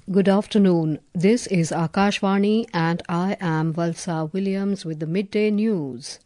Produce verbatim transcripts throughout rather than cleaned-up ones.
Good afternoon. This is Akashvani and I am Valsa Williams with the midday news.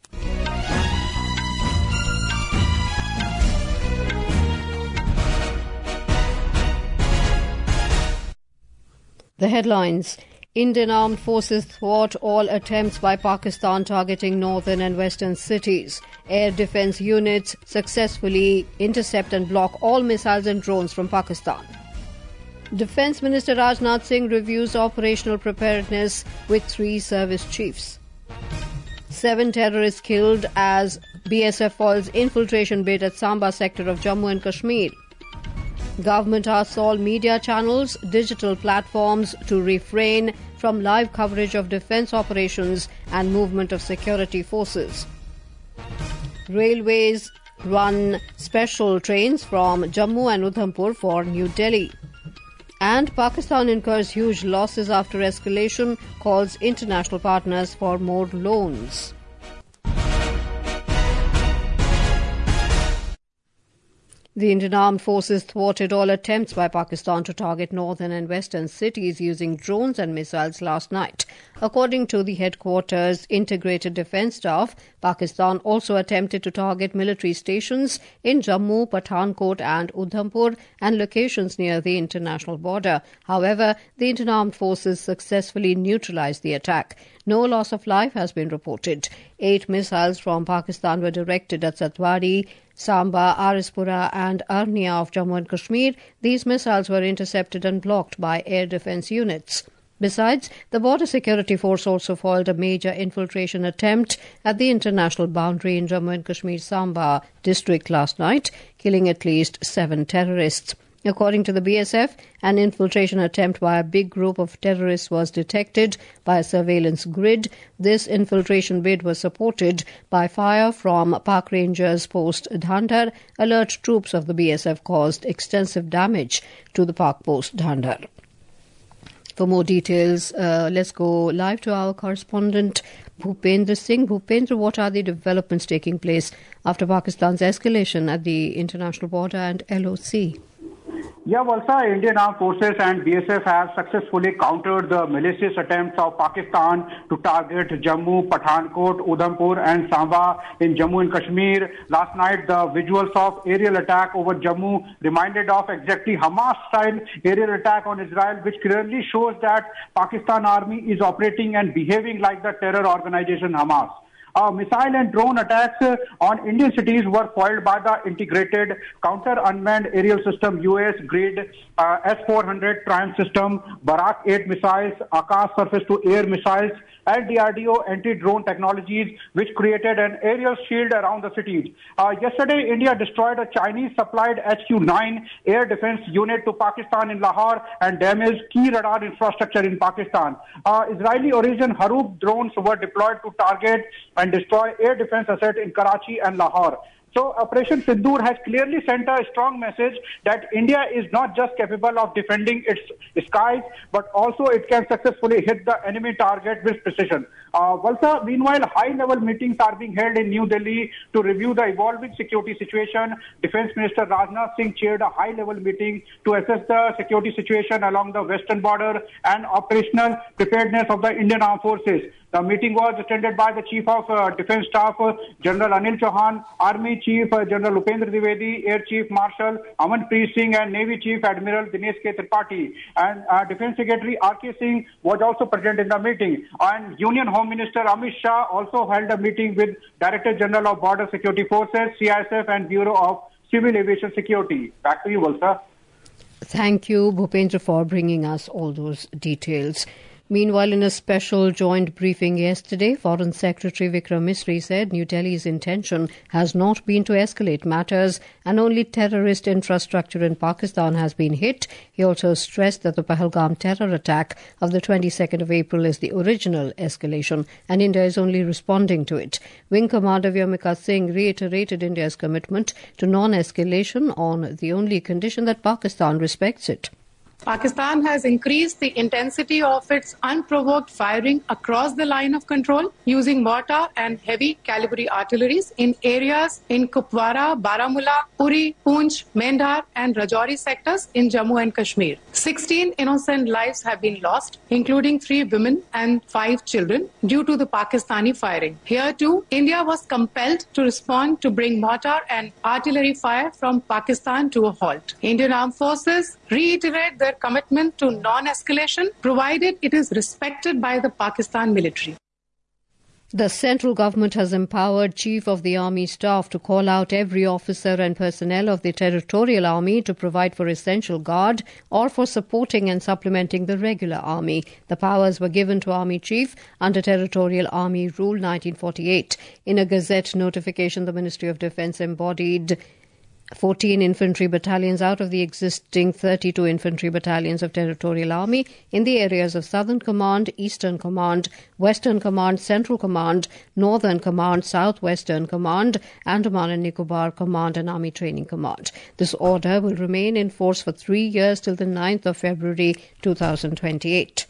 The headlines. Indian Armed Forces thwart all attempts by Pakistan targeting northern and western cities. Air defence units successfully intercept and block all missiles and drones from Pakistan. Defence Minister Rajnath Singh reviews operational preparedness with three service chiefs. Seven terrorists killed as B S F foils infiltration bid at Samba sector of Jammu and Kashmir. Government asks all media channels, digital platforms to refrain from live coverage of defence operations and movement of security forces. Railways run special trains from Jammu and Udhampur for New Delhi. And Pakistan incurs huge losses after escalation, calls international partners for more loans. The Indian Armed Forces thwarted all attempts by Pakistan to target northern and western cities using drones and missiles last night. According to the headquarters Integrated Defence Staff, Pakistan also attempted to target military stations in Jammu, Pathankot and Udhampur and locations near the international border. However, the Indian Armed Forces successfully neutralised the attack. No loss of life has been reported. Eight missiles from Pakistan were directed at Satwadi, Samba, Arispura and Arnia of Jammu and Kashmir. These missiles were intercepted and blocked by air defence units. Besides, the Border Security Force also foiled a major infiltration attempt at the international boundary in Jammu and Kashmir Samba district last night, killing at least seven terrorists. According to the B S F, an infiltration attempt by a big group of terrorists was detected by a surveillance grid. This infiltration bid was supported by fire from Park Rangers Post Dhandar. Alert troops of the B S F caused extensive damage to the Park Post Dhandar. For more details, uh, let's go live to our correspondent Bhupendra Singh. Bhupendra, what are the developments taking place after Pakistan's escalation at the international border and L O C? Yeah, Valsa, Indian Armed Forces and B S F have successfully countered the malicious attempts of Pakistan to target Jammu, Pathankot, Udhampur and Samba in Jammu and Kashmir. Last night, the visuals of aerial attack over Jammu reminded of exactly Hamas-style aerial attack on Israel, which clearly shows that Pakistan army is operating and behaving like the terror organization Hamas. Uh, missile and drone attacks uh, on Indian cities were foiled by the Integrated Counter-Unmanned Aerial System U S Grid uh, S four hundred Triumph System, Barak eight missiles, Akash surface-to-air missiles, and D R D O anti-drone technologies, which created an aerial shield around the cities. Uh, yesterday, India destroyed a Chinese-supplied H Q nine air defense unit to Pakistan in Lahore and damaged key radar infrastructure in Pakistan. Uh, Israeli-origin Harub drones were deployed to target and destroy air defense assets in Karachi and Lahore. So Operation Sindoor has clearly sent a strong message that India is not just capable of defending its skies, but also it can successfully hit the enemy target with precision. Uh, Valsa, meanwhile, high-level meetings are being held in New Delhi to review the evolving security situation. Defence Minister Rajnath Singh chaired a high-level meeting to assess the security situation along the western border and operational preparedness of the Indian Armed Forces. The meeting was attended by the Chief of uh, Defence Staff, uh, General Anil Chauhan, Army Chief uh, General Upendra Dwivedi, Air Chief Marshal Amanpreet Singh, and Navy Chief Admiral Dinesh K. Tripathi. And uh, Defence Secretary R K Singh was also present in the meeting. And Union Home Minister Amit Shah also held a meeting with Director General of Border Security Forces, C I S F, and Bureau of Civil Aviation Security. Back to you, Valsa. Thank you, Bhupendra, for bringing us all those details. Meanwhile, in a special joint briefing yesterday, Foreign Secretary Vikram Misri said New Delhi's intention has not been to escalate matters and only terrorist infrastructure in Pakistan has been hit. He also stressed that the Pahalgam terror attack of the twenty-second of April is the original escalation and India is only responding to it. Wing Commander Vyomika Singh reiterated India's commitment to non-escalation on the only condition that Pakistan respects it. Pakistan has increased the intensity of its unprovoked firing across the line of control using mortar and heavy caliber artilleries in areas in Kupwara, Baramulla, Uri, Poonch, Mendhar and Rajouri sectors in Jammu and Kashmir. sixteen innocent lives have been lost, including three women and five children, due to the Pakistani firing. Here too, India was compelled to respond to bring mortar and artillery fire from Pakistan to a halt. Indian Armed Forces reiterate their commitment to non-escalation, provided it is respected by the Pakistan military. The central government has empowered Chief of the Army Staff to call out every officer and personnel of the Territorial Army to provide for essential guard or for supporting and supplementing the regular army. The powers were given to Army Chief under Territorial Army Rule nineteen forty-eight. In a Gazette notification, the Ministry of Defence embodied fourteen infantry battalions out of the existing thirty-two infantry battalions of Territorial Army in the areas of Southern Command, Eastern Command, Western Command, Central Command, Northern Command, Southwestern Command, Andaman and Nicobar Command and Army Training Command. This order will remain in force for three years till the ninth of February two thousand twenty-eight.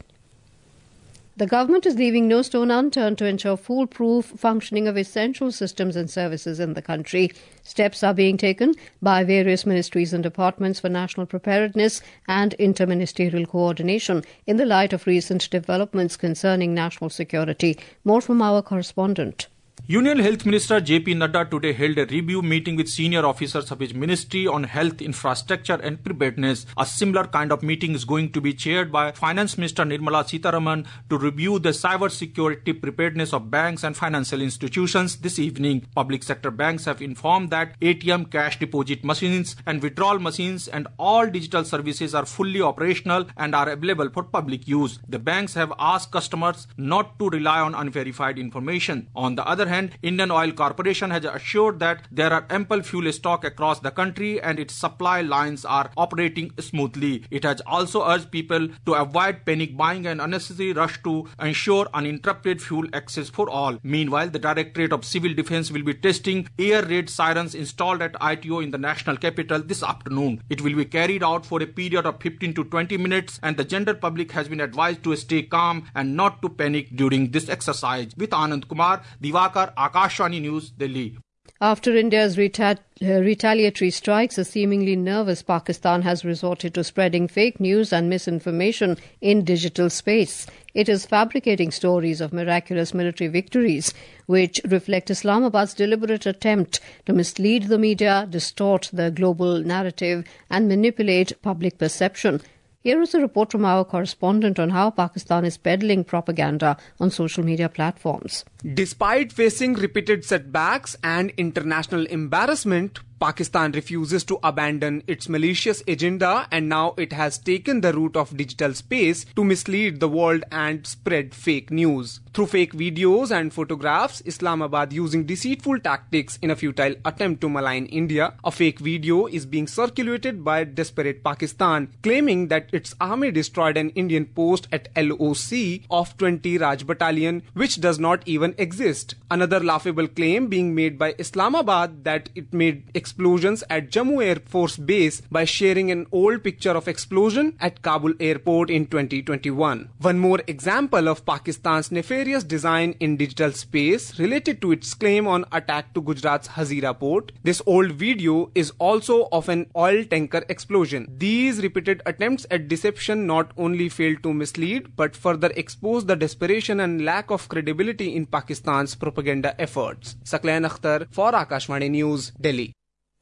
The government is leaving no stone unturned to ensure foolproof functioning of essential systems and services in the country. Steps are being taken by various ministries and departments for national preparedness and interministerial coordination in the light of recent developments concerning national security. More from our correspondent. Union Health Minister J P Nadda today held a review meeting with senior officers of his ministry on health infrastructure and preparedness. A similar kind of meeting is going to be chaired by Finance Minister Nirmala Sitharaman to review the cyber security preparedness of banks and financial institutions this evening. Public sector banks have informed that A T M, cash deposit machines and withdrawal machines and all digital services are fully operational and are available for public use. The banks have asked customers not to rely on unverified information. On the other hand, Indian Oil Corporation has assured that there are ample fuel stock across the country and its supply lines are operating smoothly. It has also urged people to avoid panic buying and unnecessary rush to ensure uninterrupted fuel access for all. Meanwhile, the Directorate of Civil Defence will be testing air raid sirens installed at I T O in the national capital this afternoon. It will be carried out for a period of fifteen to twenty minutes and the general public has been advised to stay calm and not to panic during this exercise. With Anand Kumar, Divakar, Akashvani News, Delhi. After India's reta- uh, retaliatory strikes, a seemingly nervous Pakistan has resorted to spreading fake news and misinformation in digital space. It is fabricating stories of miraculous military victories, which reflect Islamabad's deliberate attempt to mislead the media, distort the global narrative, and manipulate public perception. Here is a report from our correspondent on how Pakistan is peddling propaganda on social media platforms. Despite facing repeated setbacks and international embarrassment, Pakistan refuses to abandon its malicious agenda and now it has taken the route of digital space to mislead the world and spread fake news. Through fake videos and photographs, Islamabad using deceitful tactics in a futile attempt to malign India. A fake video is being circulated by desperate Pakistan, claiming that its army destroyed an Indian post at L O C of twenty Raj Battalion, which does not even exist. Another laughable claim being made by Islamabad that it made explosions at Jammu Air Force Base by sharing an old picture of explosion at Kabul airport in twenty twenty-one. One more example of Pakistan's nefarious design in digital space related to its claim on attack to Gujarat's Hazira port. This old video is also of an oil tanker explosion. These repeated attempts at deception not only failed to mislead but further expose the desperation and lack of credibility in Pakistan's propaganda efforts. Saqlain Akhtar for Akashvani News, Delhi.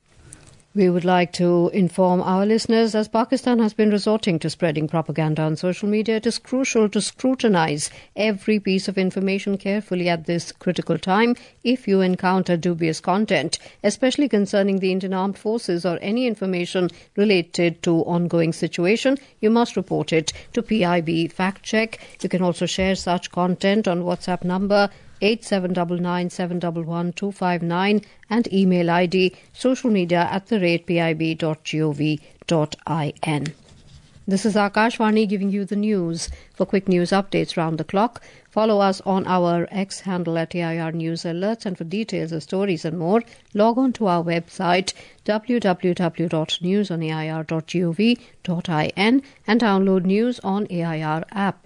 We would like to inform our listeners, as Pakistan has been resorting to spreading propaganda on social media, it is crucial to scrutinize every piece of information carefully at this critical time. If you encounter dubious content, especially concerning the Indian Armed Forces or any information related to ongoing situation, you must report it to P I B Fact Check. You can also share such content on WhatsApp number eight seven nine nine seven one one two five nine and email I D social media at the rate pib dot gov dot in. This is Akashvani giving you the news. For quick news updates round the clock, follow us on our X handle at A I R News Alerts, and for details of stories and more, log on to our website w w w dot news on a i r dot gov dot in and download news on A I R app.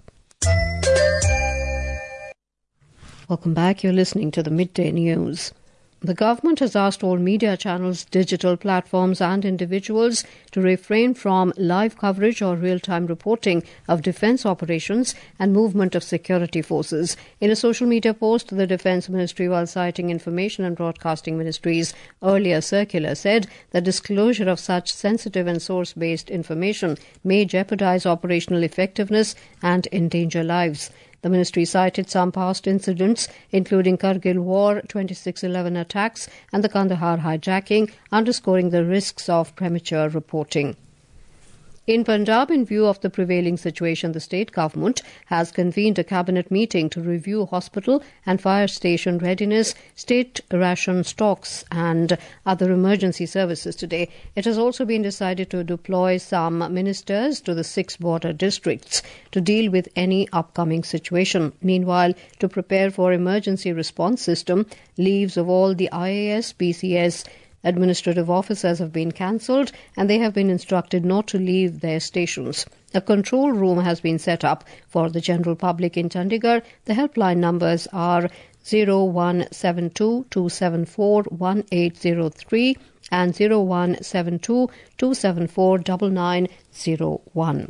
Welcome back. You're listening to the Midday News. The government has asked all media channels, digital platforms and individuals to refrain from live coverage or real-time reporting of defence operations and movement of security forces. In a social media post, the Defence Ministry, while citing Information and Broadcasting Ministry's earlier circular, said that disclosure of such sensitive and source-based information may jeopardise operational effectiveness and endanger lives. The ministry cited some past incidents, including Kargil War, twenty-six eleven attacks and the Kandahar hijacking, underscoring the risks of premature reporting. In Punjab, in view of the prevailing situation, the state government has convened a cabinet meeting to review hospital and fire station readiness, state ration stocks and other emergency services today. It has also been decided to deploy some ministers to the six border districts to deal with any upcoming situation. Meanwhile, to prepare for emergency response system, leaves of all the I A S, P C S, administrative officers have been cancelled and they have been instructed not to leave their stations. A control room has been set up for the general public in Chandigarh. The helpline numbers are zero one seven two, two seven four, one eight zero three and zero one seven two, two seven four, nine nine zero one.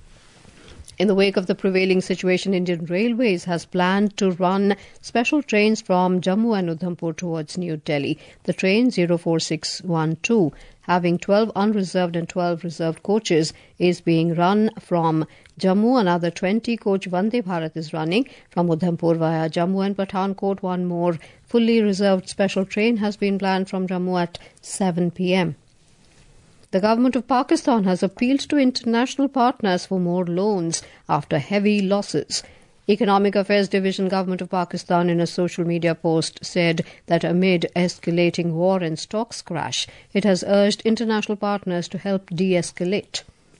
In the wake of the prevailing situation, Indian Railways has planned to run special trains from Jammu and Udhampur towards New Delhi. The train zero four six one two, having twelve unreserved and twelve reserved coaches, is being run from Jammu. Another twenty coach Vande Bharat is running from Udhampur via Jammu and Pathankot. One more fully reserved special train has been planned from Jammu at seven p m. The government of Pakistan has appealed to international partners for more loans after heavy losses. Economic Affairs Division, Government of Pakistan, in a social media post said that amid escalating war and stocks crash, it has urged international partners to help de-escalate.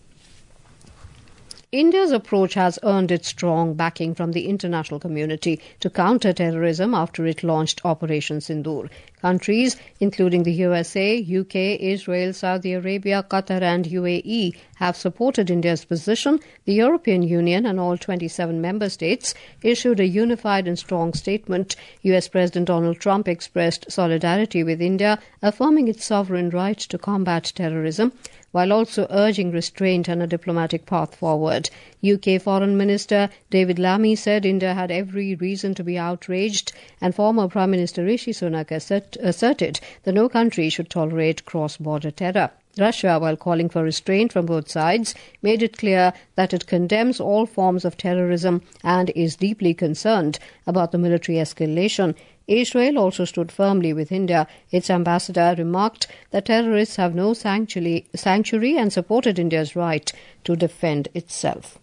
India's approach has earned its strong backing from the international community to counter terrorism after it launched Operation Sindoor. Countries including the U S A, U K, Israel, Saudi Arabia, Qatar and U A E have supported India's position. The European Union and all twenty-seven member states issued a unified and strong statement. U S President Donald Trump expressed solidarity with India, affirming its sovereign right to combat terrorism, while also urging restraint and a diplomatic path forward. U K Foreign Minister David Lammy said India had every reason to be outraged, and former Prime Minister Rishi Sunak assert- asserted that no country should tolerate cross-border terror. Russia, while calling for restraint from both sides, made it clear that it condemns all forms of terrorism and is deeply concerned about the military escalation. Israel also stood firmly with India. Its ambassador remarked that terrorists have no sanctuary, sanctuary and supported India's right to defend itself.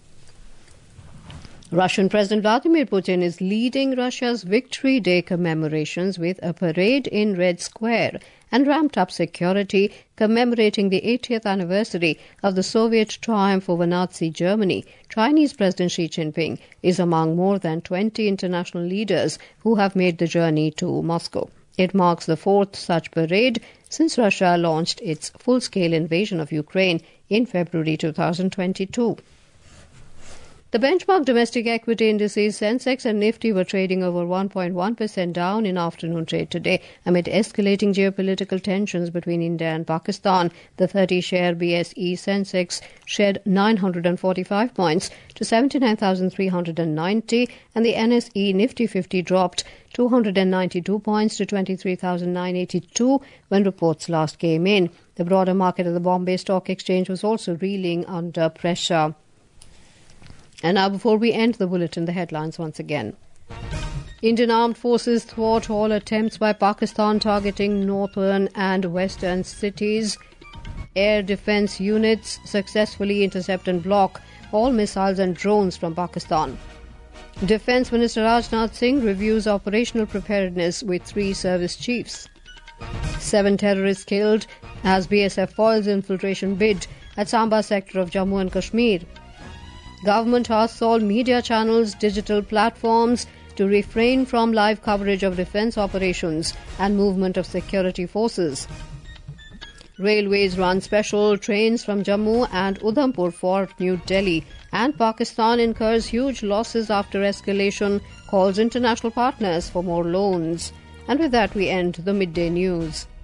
Russian President Vladimir Putin is leading Russia's Victory Day commemorations with a parade in Red Square and ramped up security commemorating the eightieth anniversary of the Soviet triumph over Nazi Germany. Chinese President Xi Jinping is among more than twenty international leaders who have made the journey to Moscow. It marks the fourth such parade since Russia launched its full-scale invasion of Ukraine in February two thousand twenty-two. The benchmark domestic equity indices Sensex and Nifty were trading over one point one percent down in afternoon trade today amid escalating geopolitical tensions between India and Pakistan. The thirty-share B S E Sensex shed nine hundred forty-five points to seventy-nine thousand three hundred ninety and the N S E Nifty fifty dropped two hundred ninety-two points to twenty-three thousand nine hundred eighty-two when reports last came in. The broader market at the Bombay Stock Exchange was also reeling under pressure. And now, before we end the bulletin, the headlines once again. Indian armed forces thwart all attempts by Pakistan targeting northern and western cities. Air defence units successfully intercept and block all missiles and drones from Pakistan. Defence Minister Rajnath Singh reviews operational preparedness with three service chiefs. Seven terrorists killed as B S F foils infiltration bid at Samba sector of Jammu and Kashmir. Government asks all media channels, digital platforms to refrain from live coverage of defence operations and movement of security forces. Railways run special trains from Jammu and Udhampur for New Delhi, and Pakistan incurs huge losses after escalation, calls international partners for more loans. And with that we end the midday news.